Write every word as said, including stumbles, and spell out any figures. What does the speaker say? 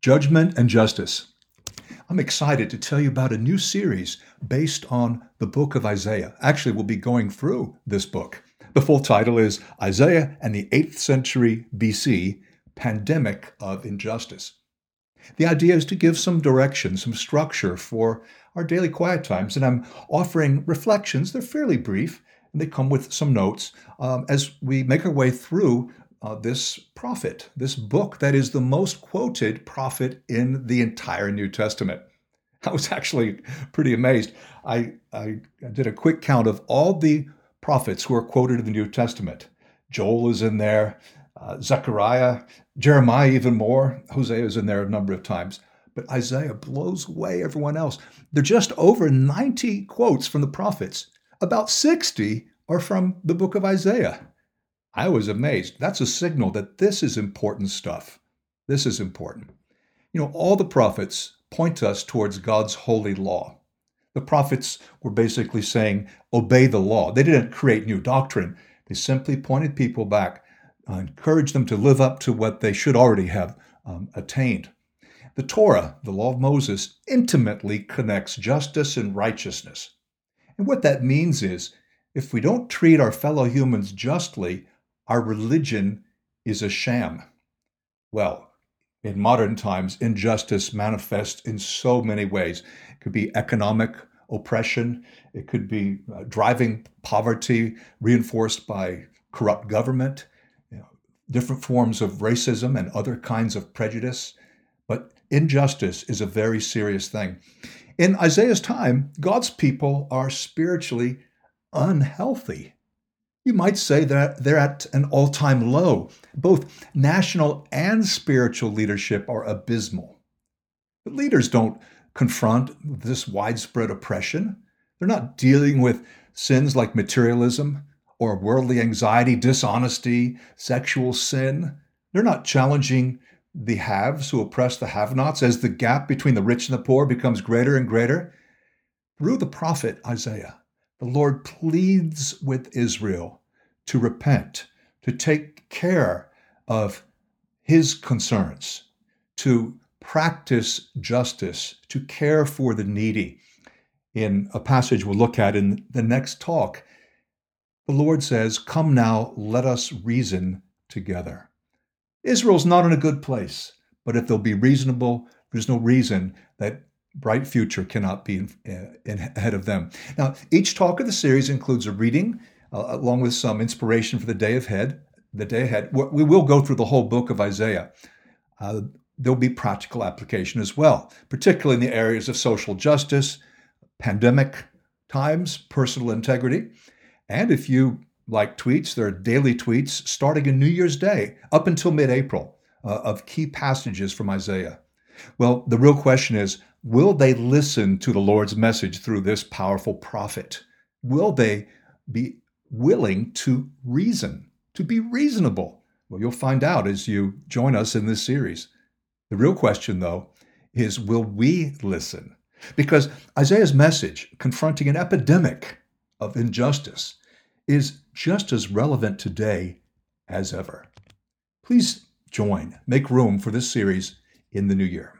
Judgment and Justice. I'm excited to tell you about a new series based on the book of Isaiah. Actually, we'll be going through this book. The full title is Isaiah and the eighth century B C, Pandemic of Injustice. The idea is to give some direction, some structure for our daily quiet times, and I'm offering reflections. They're fairly brief, and they come with some notes um, as we make our way through uh, this prophet, this book that is the most quoted prophet in the entire New Testament. I was actually pretty amazed. I, I did a quick count of all the prophets who are quoted in the New Testament. Joel is in there, uh, Zechariah, Jeremiah even more, Hosea is in there a number of times. But Isaiah blows away everyone else. There are just over ninety quotes from the prophets. About sixty are from the book of Isaiah. I was amazed. That's a signal that this is important stuff. This is important. You know, all the prophets point us towards God's holy law. The prophets were basically saying, obey the law. They didn't create new doctrine. They simply pointed people back, uh, encouraged them to live up to what they should already have um, attained. The Torah, the law of Moses, intimately connects justice and righteousness. And what that means is, if we don't treat our fellow humans justly, our religion is a sham. Well, in modern times, injustice manifests in so many ways. It could be economic oppression. It could be uh, driving poverty reinforced by corrupt government, you know, different forms of racism and other kinds of prejudice. But injustice is a very serious thing. In Isaiah's time, God's people are spiritually unhealthy. You might say that they're at an all-time low. Both national and spiritual leadership are abysmal. The leaders don't confront this widespread oppression. They're not dealing with sins like materialism or worldly anxiety, dishonesty, sexual sin. They're not challenging the haves who oppress the have-nots as the gap between the rich and the poor becomes greater and greater. Through the prophet Isaiah, the Lord pleads with Israel to repent, to take care of his concerns, to practice justice, to care for the needy. In a passage we'll look at in the next talk, the Lord says, "Come now, let us reason together." Israel's not in a good place, but if they'll be reasonable, there's no reason that bright future cannot be in, in, ahead of them. Now, each talk of the series includes a reading, uh, along with some inspiration for the day ahead. The day ahead, we will go through the whole book of Isaiah. Uh, there'll be practical application as well, particularly in the areas of social justice, pandemic times, personal integrity, and if you like tweets, there are daily tweets starting in New Year's Day up until mid-April uh, of key passages from Isaiah. Well, the real question is, will they listen to the Lord's message through this powerful prophet? Will they be willing to reason, to be reasonable? Well, you'll find out as you join us in this series. The real question, though, is will we listen? Because Isaiah's message, confronting an epidemic of injustice, is just as relevant today as ever. Please join, make room for this series in the new year.